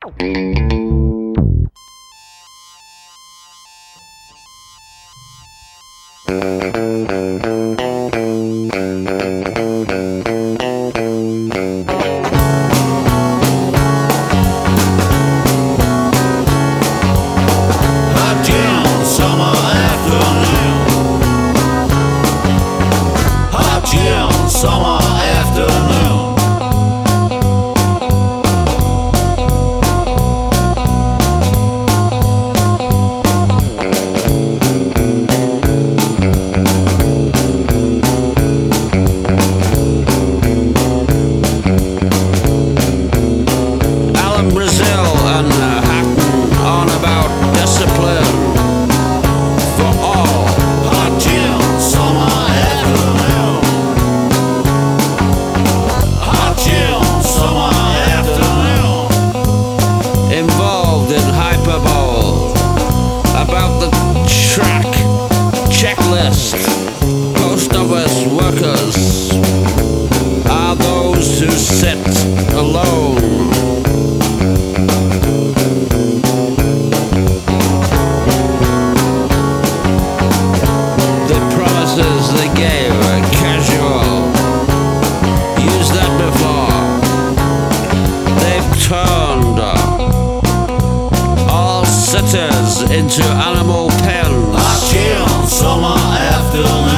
Summer afternoon. Alan Brazil and Hatton on about discipline for all. Hot gin, summer afternoon. Hot gin, summer afternoon. Involved in hyperbole about the track checklist. Most of us workers are those who sit alone. The promises they gave are casual. Used that before. They've turned all sitters into animal pens. Hot chill, summer afternoon.